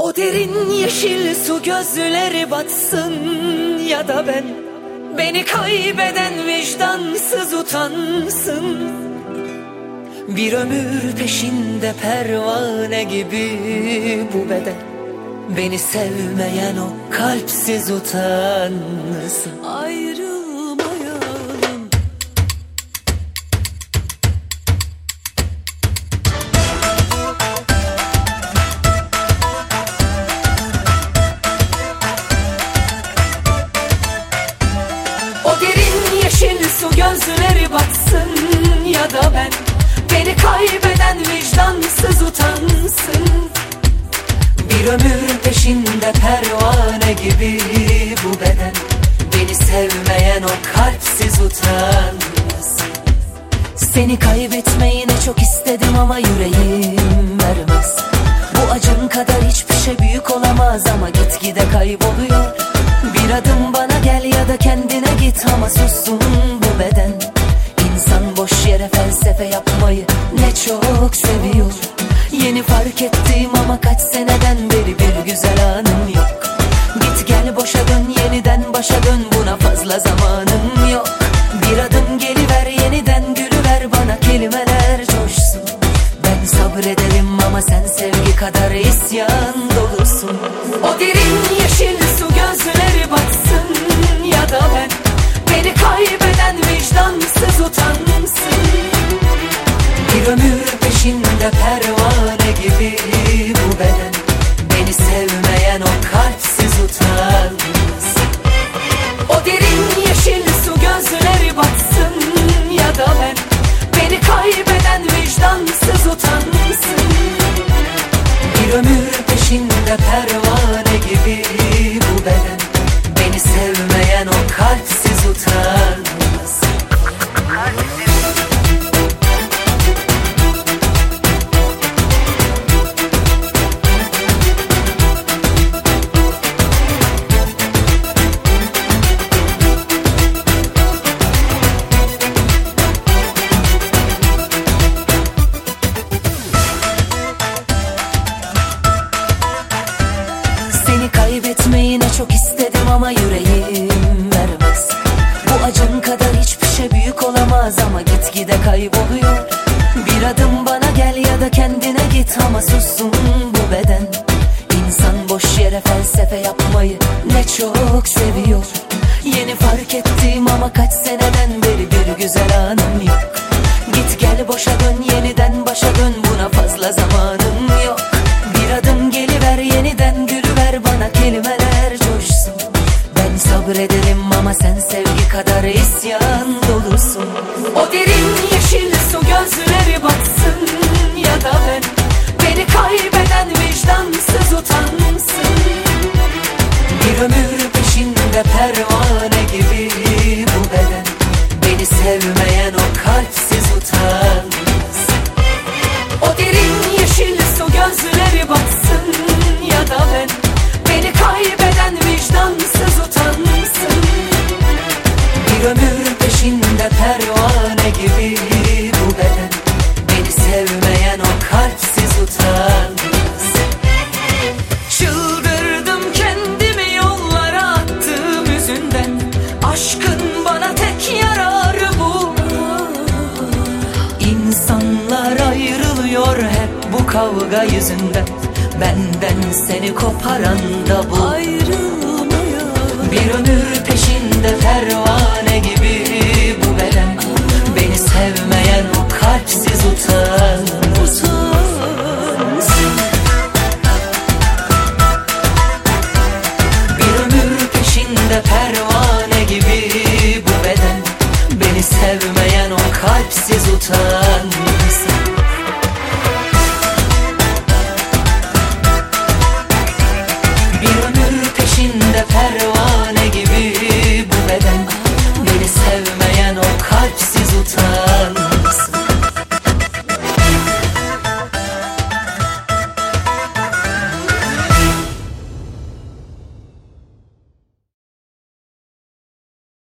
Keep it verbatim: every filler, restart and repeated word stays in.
O derin yeşil su gözleri batsın ya da ben, beni kaybeden vicdansız utansın. Bir ömür peşinde pervane gibi bu beden, beni sevmeyen o kalpsiz utansın. Ayrılmayalım. O derin yeşil su gözleri batsın ya da ben, beni kaybeden vicdansız utansın. Bir ömür peşinde pervane gibi bu beden, beni sevmeyen o kalpsiz utansın. Seni kaybetmeyi ne çok istedim ama yüreğim vermez. Bu acın kadar hiçbir şey büyük olamaz ama gitgide kayboluyor. Bir adım bana gel ya da kendine git ama sussun bu beden. İnsan boş yere felsefe yapmayı ne çok seviyor. Yeni fark ettim ama kaç seneden beri bir güzel anım yok. Git gel boşa dön, yeniden başa dön, buna fazla zamanım yok. Bir adım geliver, yeniden gülüver, bana kelimeler coşsun. Ben sabrederim ama sen sevgi kadar isyan dolusun. O derin yeşil su gözleri batsın ya da ben, beni kaybeden vicdansız utansın. Bir ömür peşinde pervane gibi bu beden, beni sevmeyen o kalpsiz utansın. O derin yeşil su gözleri batsın ya da ben, beni kaybeden vicdansız utansın. Bir ömür peşinde pervane gibi bu beden, beni sevmeyen o kalpsiz utansın. Seni kaybetmeyi ne çok istedim ama yüreğim vermez. Bu acın kadar hiçbir şey büyük olamaz ama gitgide kayboluyor. Bir adım bana gel ya da kendine git ama sussun bu beden. İnsan boş yere felsefe yapmayı ne çok seviyor. Yeni fark ettim ama kaç seneden beri bir güzel anım yok. Git gel boşa dön, yeniden başa dön, buna fazla zamanım yok. Bir adım geliver, yeniden gülüver, bana kelimeler coşsun. Ben sabrederim ama sen sevgi kadar isyan dolusun. O derin yeşil su gözleri batsın ya da ben, beni kaybeden vicdansız utansın. Bir ömür peşinde pervane gibi bu beden, beni sevmeyen o kalpsiz utansın. O derin yeşil su gözleri batsın ya da ben, beni kaybeden vicdansız utansın. Bir ömür peşinde pervane gibi bu beden, beni sevmeyen o kalpsiz utansın. Çıldırdım kendimi yollara attığım yüzünden, aşkın bana tek yararı bu. İnsanlar ayrılıyor hep bu kavga yüzünden, benden seni koparan da bu. Ayrılmayalım. Bir ömür peşinde pervane gibi bu beden, beni sevmeyen o kalpsiz utansın.